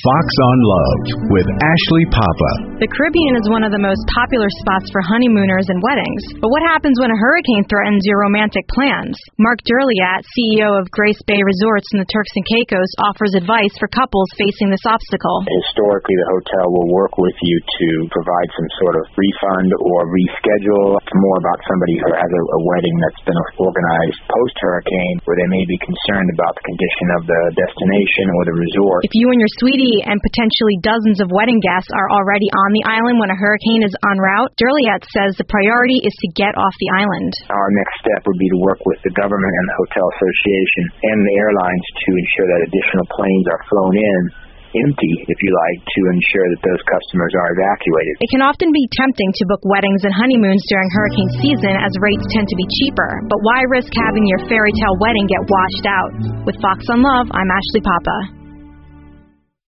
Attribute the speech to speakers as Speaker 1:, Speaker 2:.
Speaker 1: Fox on Love with Ashley Papa.
Speaker 2: The Caribbean is one of the most popular spots for honeymooners and weddings. But what happens when a hurricane threatens your romantic plans? Mark Derliat, CEO of Grace Bay Resorts in the Turks and Caicos, offers advice for couples facing this obstacle.
Speaker 3: Historically, the hotel will work with you to provide some sort of refund or reschedule. It's more about somebody who has a wedding that's been organized post-hurricane where they may be concerned about the condition of the destination or the resort.
Speaker 2: If you and your sweetie and potentially dozens of wedding guests are already on the island when a hurricane is en route, Derliat says the priority is to get off the island.
Speaker 3: Our next step would be to work with the government and the hotel association and the airlines to ensure that additional planes are flown in, empty, if you like, to ensure that those customers are evacuated.
Speaker 2: It can often be tempting to book weddings and honeymoons during hurricane season as rates tend to be cheaper. But why risk having your fairy tale wedding get washed out? With Fox on Love, I'm Ashley Papa.